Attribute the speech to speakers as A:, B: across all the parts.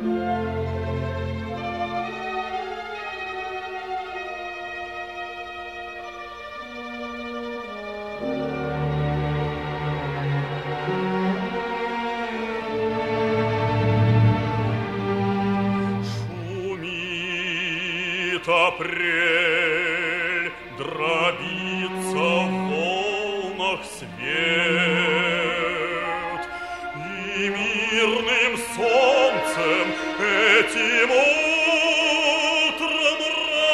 A: Апрель, дробится в волнах свет, и мирным солнцем этим утром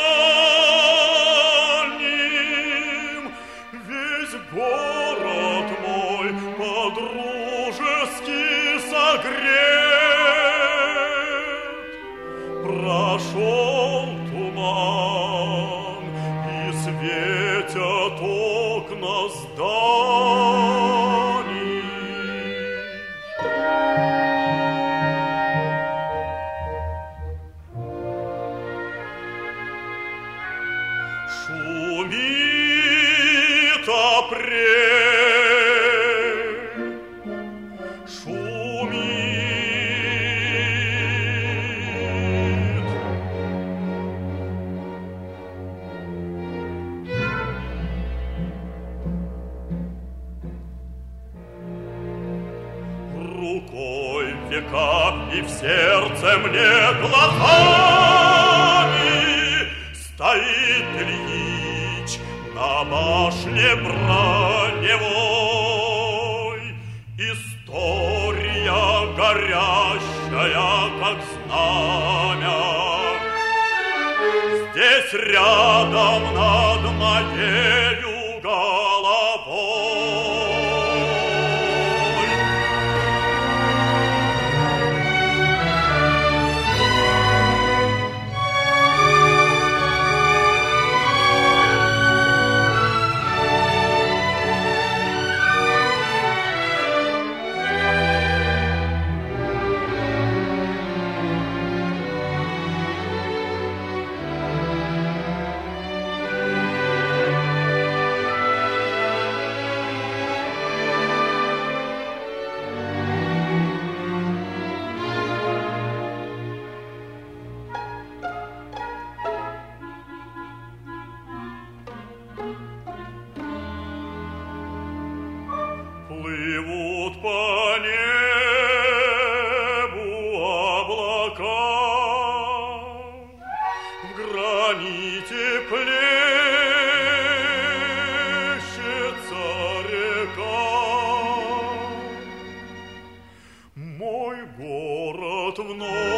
A: ранним весь город мой по-дружески согрет. Прошел туман, и светят окна зданий. Шумит апрель, шумит. Рукой века и в сердце мне глазами стоит Ильич на башне броневой. История горящая, как знамя, здесь рядом над моею головой. Плывут по небу облака, в граните плещется река. Мой город вновь